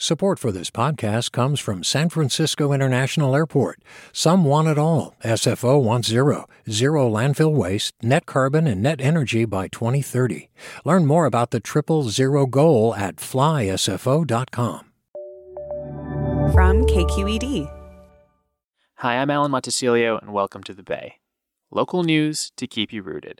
Support for this podcast comes from San Francisco International Airport. Some want it all. SFO wants zero landfill waste, net carbon, and net energy by 2030. Learn more about the 000 goal at flysfo.com. From KQED. Hi, I'm Alan Montecillo, and welcome to The Bay. Local news to keep you rooted.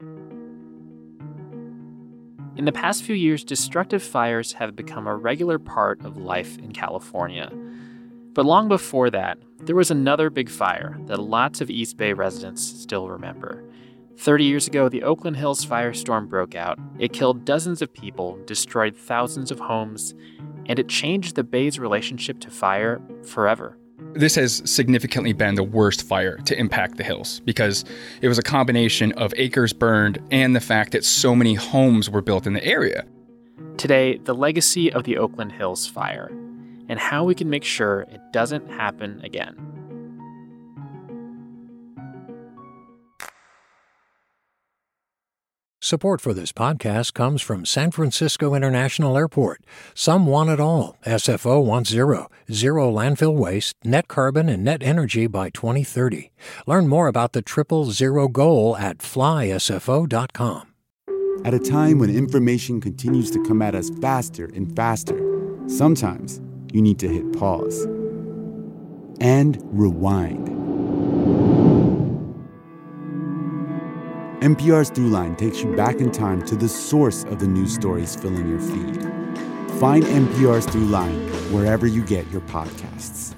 In the past few years, destructive fires have become a regular part of life in California. But long before that, there was another big fire that lots of East Bay residents still remember. 30 years ago, the Oakland Hills firestorm broke out. It killed dozens of people, destroyed thousands of homes, and it changed the Bay's relationship to fire forever. This has significantly been the worst fire to impact the hills because it was a combination of acres burned and the fact that so many homes were built in the area. Today, the legacy of the Oakland Hills fire and how we can make sure it doesn't happen again. Support for this podcast comes from San Francisco International Airport. Some want it all. SFO wants zero landfill waste, net carbon, and net energy by 2030. Learn more about the 000 goal at flysfo.com. At a time when information continues to come at us faster and faster, sometimes you need to hit pause and rewind. NPR's Throughline takes you back in time to the source of the news stories filling your feed. Find NPR's Throughline wherever you get your podcasts.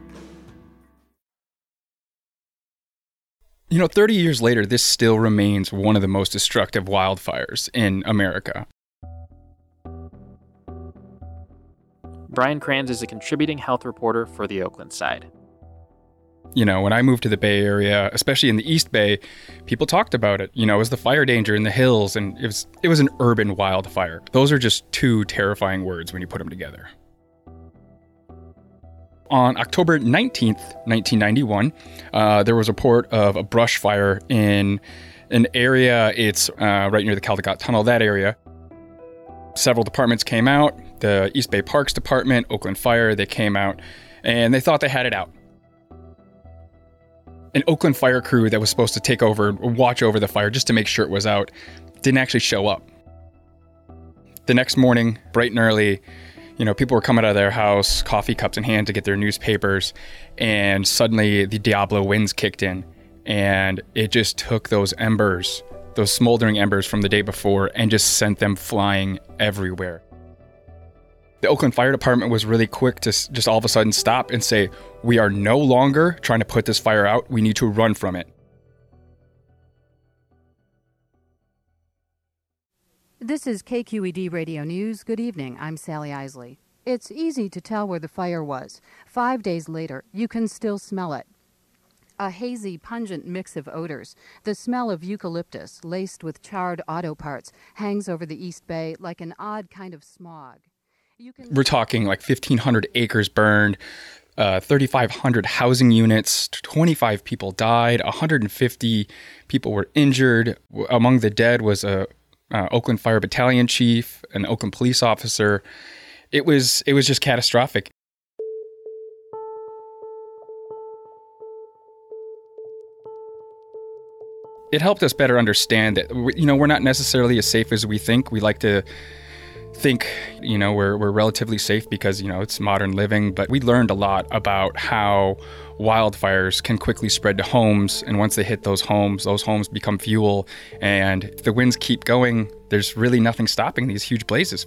30 years later, this still remains one of the most destructive wildfires in America. Brian Kranz is a contributing health reporter for the Oakland side. When I moved to the Bay Area, especially in the East Bay, people talked about it. It was the fire danger in the hills, and it was an urban wildfire. Those are just two terrifying words when you put them together. On October 19th, 1991, there was a report of a brush fire in an area. It's right near the Caldecott Tunnel, that area. Several departments came out. The East Bay Parks Department, Oakland Fire, they came out, and they thought they had it out. An Oakland fire crew that was supposed to take over or watch over the fire just to make sure it was out didn't actually show up. The next morning, bright and early, people were coming out of their house, coffee cups in hand to get their newspapers, and suddenly the Diablo winds kicked in, and it just took those embers, those smoldering embers from the day before, and just sent them flying everywhere. The Oakland Fire Department was really quick to just all of a sudden stop and say, we are no longer trying to put this fire out. We need to run from it. This is KQED Radio News. Good evening. I'm Sally Isley. It's easy to tell where the fire was. 5 days later, you can still smell it. A hazy, pungent mix of odors. The smell of eucalyptus, laced with charred auto parts, hangs over the East Bay like an odd kind of smog. We're talking like 1,500 acres burned, 3,500 housing units, 25 people died, 150 people were injured. Among the dead was a Oakland Fire Battalion chief, an Oakland police officer. It was just catastrophic. It helped us better understand that we're not necessarily as safe as we think. We like to think, we're relatively safe because, it's modern living, but we learned a lot about how wildfires can quickly spread to homes. And once they hit those homes become fuel. And if the winds keep going, there's really nothing stopping these huge blazes.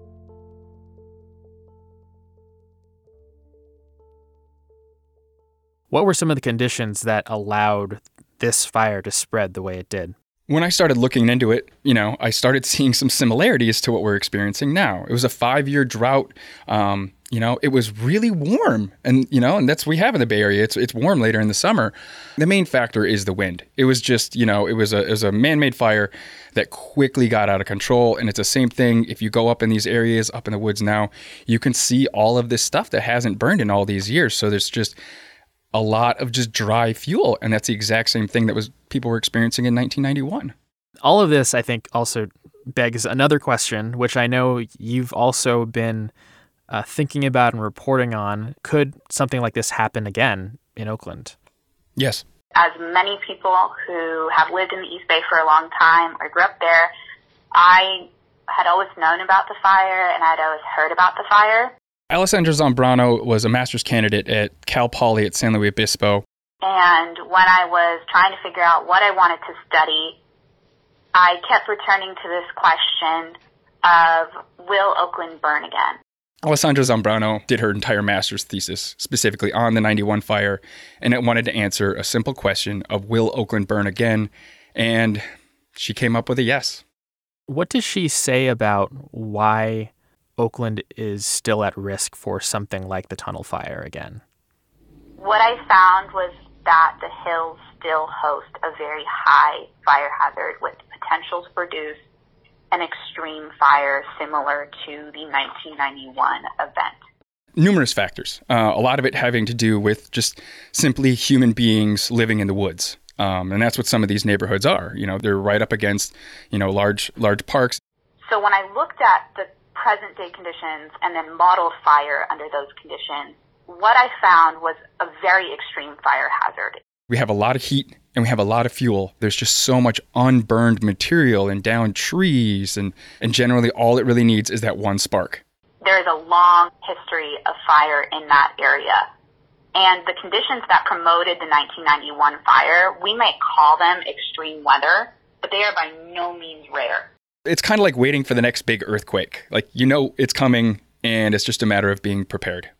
What were some of the conditions that allowed this fire to spread the way it did? When I started looking into it, I started seeing some similarities to what we're experiencing now. It was a 5-year drought. It was really warm. And that's what we have in the Bay Area. It's warm later in the summer. The main factor is the wind. It was just, it was a man-made fire that quickly got out of control. And it's the same thing if you go up in these areas, up in the woods now, you can see all of this stuff that hasn't burned in all these years. So there's just a lot of just dry fuel. And that's the exact same thing that people were experiencing in 1991. All of this, I think, also begs another question, which I know you've also been thinking about and reporting on. Could something like this happen again in Oakland? Yes. As many people who have lived in the East Bay for a long time or grew up there, I had always known about the fire and I'd always heard about the fire. Alessandra Zambrano was a master's candidate at Cal Poly at San Luis Obispo. And when I was trying to figure out what I wanted to study, I kept returning to this question of, will Oakland burn again? Alessandra Zambrano did her entire master's thesis specifically on the 91 fire, and it wanted to answer a simple question of, will Oakland burn again? And she came up with a yes. What does she say about why Oakland is still at risk for something like the Tunnel Fire again? What I found was that the hills still host a very high fire hazard with potential to produce an extreme fire similar to the 1991 event. Numerous factors. A lot of it having to do with just simply human beings living in the woods. And that's what some of these neighborhoods are. You know, they're right up against, large parks. So when I looked at the present day conditions and then modeled fire under those conditions, what I found was a very extreme fire hazard. We have a lot of heat and we have a lot of fuel. There's just so much unburned material and downed trees, and generally all it really needs is that one spark. There is a long history of fire in that area. And the conditions that promoted the 1991 fire, we might call them extreme weather, but they are by no means rare. It's kind of like waiting for the next big earthquake. Like, it's coming and it's just a matter of being prepared.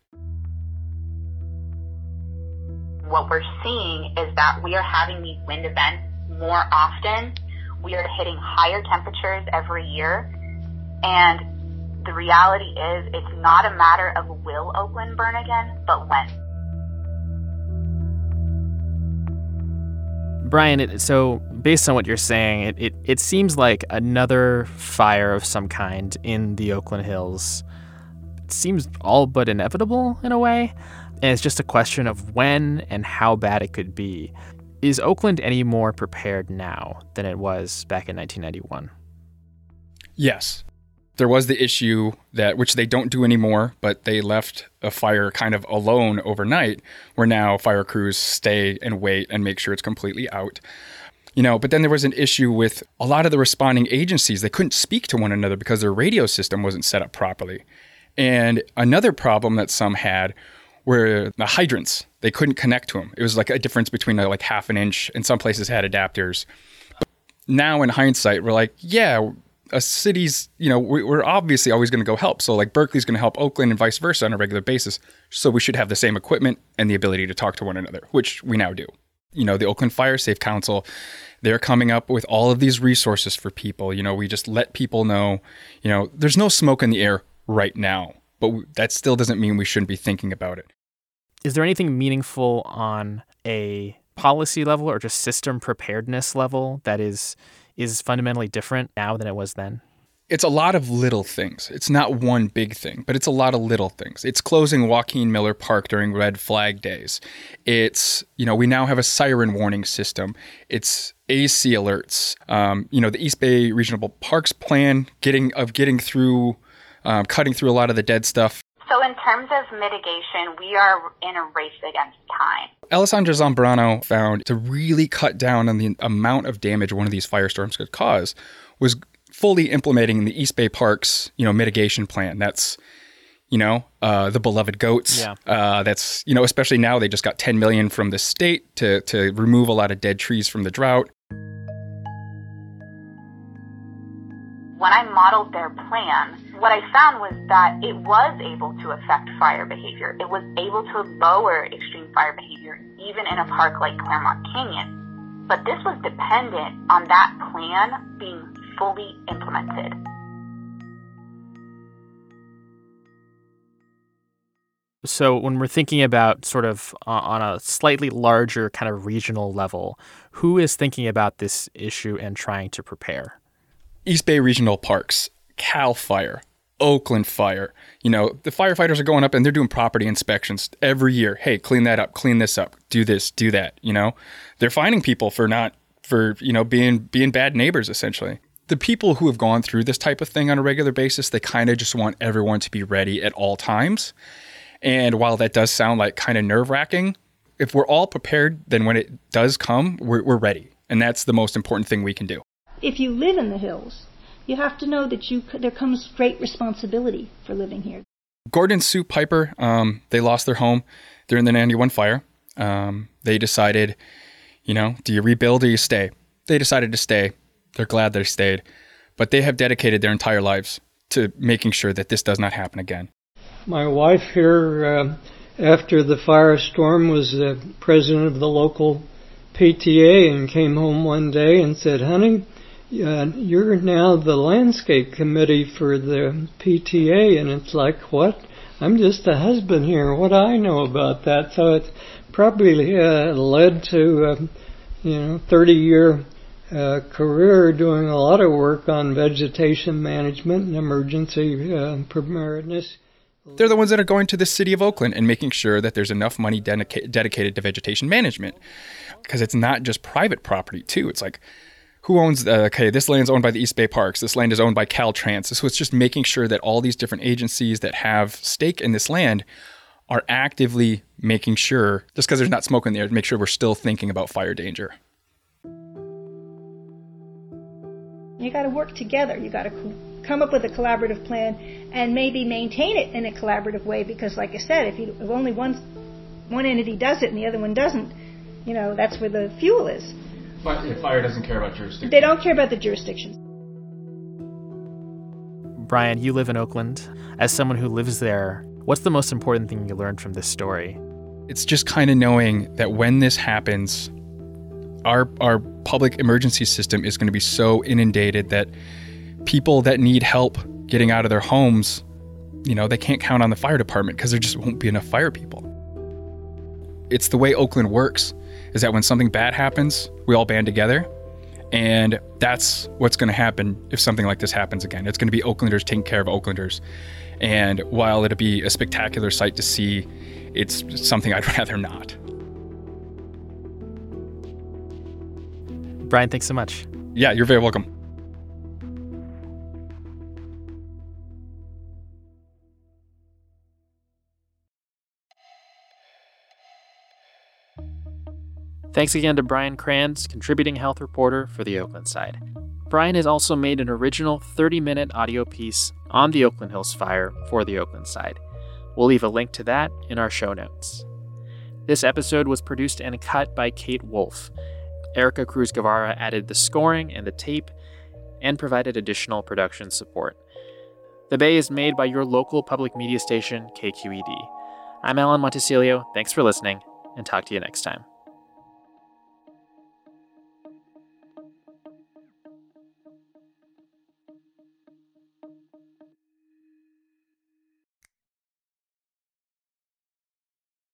What we're seeing is that we are having these wind events more often. We are hitting higher temperatures every year. And the reality is it's not a matter of will Oakland burn again, but when. Brian, so based on what you're saying, it seems like another fire of some kind in the Oakland Hills. It seems all but inevitable in a way. And it's just a question of when and how bad it could be. Is Oakland any more prepared now than it was back in 1991? Yes. There was the issue which they don't do anymore, but they left a fire kind of alone overnight, where now fire crews stay and wait and make sure it's completely out. But then there was an issue with a lot of the responding agencies. They couldn't speak to one another because their radio system wasn't set up properly. And another problem that some had were the hydrants. They couldn't connect to them. It was like a difference between like half an inch, and some places had adapters. But now in hindsight, we're like, yeah, a city's, we're obviously always going to go help. So like Berkeley's going to help Oakland and vice versa on a regular basis. So we should have the same equipment and the ability to talk to one another, which we now do. The Oakland Fire Safe Council, they're coming up with all of these resources for people. We just let people know, there's no smoke in the air right now, but that still doesn't mean we shouldn't be thinking about it. Is there anything meaningful on a policy level or just system preparedness level that is fundamentally different now than it was then? It's a lot of little things. It's not one big thing, but it's a lot of little things. It's closing Joaquin Miller Park during Red Flag days. It's, we now have a siren warning system. It's AC alerts. The East Bay Regional Parks plan, getting through, cutting through a lot of the dead stuff. So in terms of mitigation, we are in a race against time. Alessandra Zambrano found to really cut down on the amount of damage one of these firestorms could cause was fully implementing the East Bay Parks, mitigation plan. That's, the beloved goats. Yeah. That's, especially now they just got $10 million from the state to remove a lot of dead trees from the drought. When I modeled their plan, what I found was that it was able to affect fire behavior. It was able to lower extreme fire behavior, even in a park like Claremont Canyon. But this was dependent on that plan being fully implemented. So when we're thinking about sort of on a slightly larger kind of regional level, who is thinking about this issue and trying to prepare? East Bay Regional Parks, Cal Fire, Oakland Fire. The firefighters are going up and they're doing property inspections every year. Hey, clean that up, clean this up, do this, do that. They're finding people for being bad neighbors, essentially. The people who have gone through this type of thing on a regular basis, they kind of just want everyone to be ready at all times. And while that does sound like kind of nerve-wracking, if we're all prepared, then when it does come, we're ready. And that's the most important thing we can do. If you live in the hills, you have to know that there comes great responsibility for living here. Gordon and Sue Piper, they lost their home during the 91 fire. They decided, do you rebuild or you stay? They decided to stay. They're glad they stayed. But they have dedicated their entire lives to making sure that this does not happen again. My wife here, after the firestorm, was the president of the local PTA and came home one day and said, honey, you're now the landscape committee for the PTA. And it's like, what? I'm just a husband here. What do I know about that? So it's probably led to 30-year career doing a lot of work on vegetation management and emergency preparedness. They're the ones that are going to the city of Oakland and making sure that there's enough money dedicated to vegetation management. Because it's not just private property, too. It's like, who owns, this land's owned by the East Bay Parks. This land is owned by Caltrans. So it's just making sure that all these different agencies that have stake in this land are actively making sure, just because there's not smoke in the air, to make sure we're still thinking about fire danger. You got to work together. You got to come up with a collaborative plan and maybe maintain it in a collaborative way, because like I said, if only one entity does it and the other one doesn't, that's where the fuel is. But if fire doesn't care about jurisdiction. They don't care about the jurisdictions. Brian, you live in Oakland. As someone who lives there, what's the most important thing you learned from this story? It's just kind of knowing that when this happens, our public emergency system is going to be so inundated that people that need help getting out of their homes, they can't count on the fire department because there just won't be enough fire people. It's the way Oakland works, is that when something bad happens, we all band together. And that's what's going to happen if something like this happens again. It's going to be Oaklanders taking care of Oaklanders. And while it'll be a spectacular sight to see, it's something I'd rather not. Brian, thanks so much. Yeah, you're very welcome. Thanks again to Brian Kranz, contributing health reporter for the Oakland Side. Brian has also made an original 30-minute audio piece on the Oakland Hills fire for the Oakland Side. We'll leave a link to that in our show notes. This episode was produced and cut by Kate Wolf. Erica Cruz Guevara added the scoring and the tape and provided additional production support. The Bay is made by your local public media station, KQED. I'm Alan Montecillo. Thanks for listening, and talk to you next time.